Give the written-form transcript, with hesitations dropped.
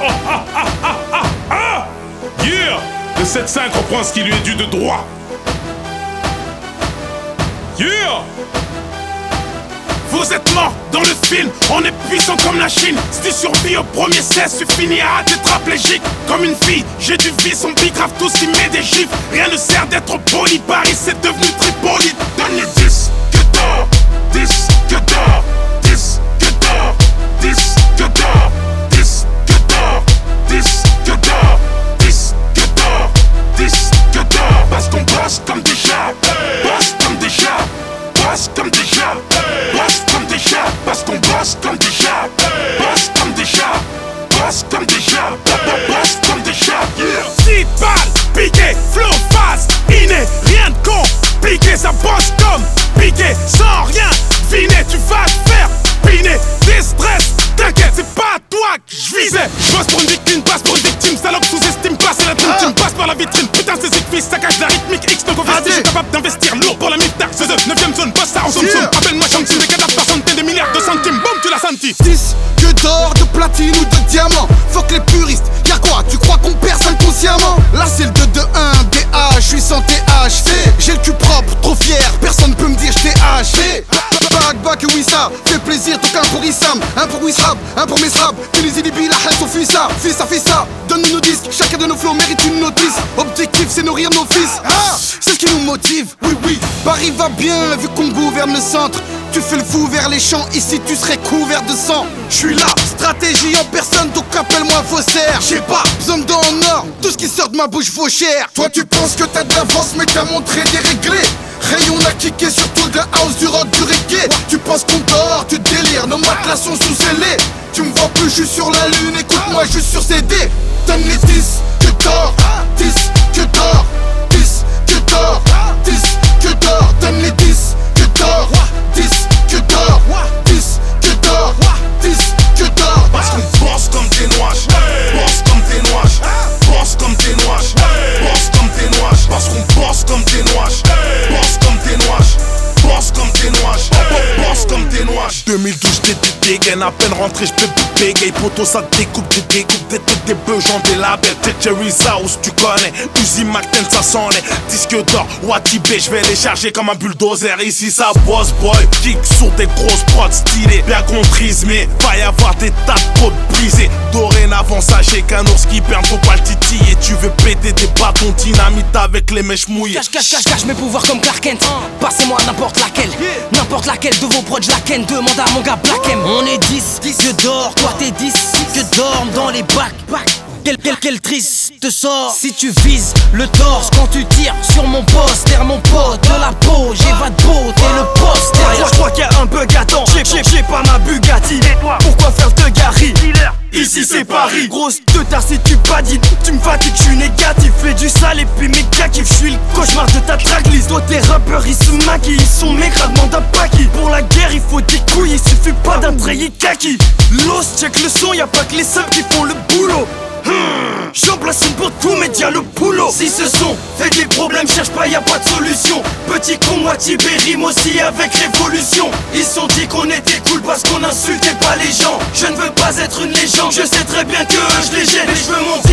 Yeah. Le 7-5 reprend ce qui lui est dû de droit. Yeah. Vous êtes morts dans le film, on est puissant comme la Chine. Si tu survis au premier cesse, tu finiras tétraplégique. Comme une fille, j'ai du vice, on bicrave tout ce qui met des gifs. Rien ne sert d'être poli, Paris c'est devenu Tripoli. Donne les 10 que d'or, 10 que d'or, 10 que d'or, 10 que d'or, 10 que d'or, 10 que d'or, 10 que d'or, 10 que d'or. Parce qu'on bosse comme des chats, bosse comme des chats, bosse comme des chats, bosse comme des chats. Parce qu'on bosse comme des chats, bosse comme des chats, bosse comme des chats, bosse comme des chats. 6 balles, piqué, flow, phase, inné, rien de compliqué. Ça bosse comme piqué, sans rien deviner. Tu vas te faire piner, déstress. T'inquiète, c'est pas toi que je visais. Je bosse pour une victime, passe pour une victime. Salope sous-estime, passe la dream team, passe par la vitrine. Putain, c'est fils, ça cache la rythmique. X donc investi, je suis capable d'investir lourd pour la miftar. Ce 9ème zone, bosse ça en somme. Appelle-moi Shamsim, des cadavres par centaines, des milliards de centimes. Boum, tu l'as senti. 10 que d'or, de platine ou de diamant. Fuck les puristes, y'a quoi? Tu crois qu'on perd inconsciemment? Là c'est le 2-2-1, DH, je suis sans THC. J'ai le cul propre, trop fier, personne peut me dire j't'ai haché. Back et Wissa, fait plaisir, donc un pour Issam, un pour Wissrab, un pour Mesrab. Tu les inhibis, la haine, fils ça. Donne-nous nos disques, chacun de nos flots mérite une notice. Objectif, c'est nourrir nos fils. C'est ce qui nous motive, oui. Paris va bien, vu qu'on gouverne le centre. Tu fais le fou vers les champs, ici tu serais couvert de sang. J'suis là, stratégie en personne, donc appelle-moi faussaire. J'ai pas besoin d'or en or, tout ce qui sort de ma bouche vaut cher. Toi tu penses que t'as de l'avance, mais t'as montré déréglé. Rayon a kické sur tout de la house, du rock, du reggae. Tu penses qu'on dort, tu délires, nos matelas sont sous scellés. Tu me vois plus, je suis sur la lune, écoute-moi juste sur CD. Donne les 10 que d'or, 10 que d'or, 10 que d'or, 10 que d'or. Donne les 10 que d'or, 10 que d'or, 10 que d'or, 10 que d'or. Parce qu'on bosse comme des noiches, bosse comme des noiches, bosse comme des noiches, bosse comme des noiches. Parce qu'on bosse comme des noiches, bosse comme des noiches, bosse comme des noiches, bosse comme des noiches. 2012 j'étais dégaine, à peine rentré j'peux bégaye. Poto ça découpe, des bœufs, j'en des labels. T'es Cherry's House, tu connais, Uzi McTen ça sent les disques d'or. Watibé, j'vais les charger comme un bulldozer. Ici ça boss boy, kick sur des grosses prods stylées. Bien comprise, mais va y avoir des tas de côtes brisées. Dorénavant sachez qu'un ours qui perd faut pas le titiller. Tu veux péter des bâtons dynamite avec les mèches mouillées. Cache mes pouvoirs comme Clark Kent. Passez-moi n'importe laquelle de vos prods, la ken. Demande à mon gars Black M. On est 10 que d'or, toi t'es 10 que dorment dans les bacs. Quel triste sort si tu vises le torse quand tu tires sur mon poster, mon pote de la peau. J'ai pas de peau, t'es le poste derrière. Je crois qu'il y a un bug à temps. J'ai pas ma Bugatti. Pourquoi faire de Gary? Ici c'est Paris. Grosse teutard si tu badines. Tu me fatigues, j'suis négatif. Fais du sale et puis mes kiffs. J'suis le cauchemar de ta tracklist. Toi tes rappeurs ils se maquillent. Ils sont maigres, demande à Paki. Pour la guerre il faut des couilles. Il suffit pas d'un treillis kaki. Los check le son, y'a pas que les seuls qui font le boulot. J'en place une pour tout média le boulot. Si ce son fait des problèmes, cherche pas, y'a pas de solution. Petit con, moi Tibé rime aussi avec révolution. Ils sont dit qu'on était cool parce qu'on insultait pas les gens. Je ne veux pas être une légende, je sais très bien que je les gêne. Mais je veux monter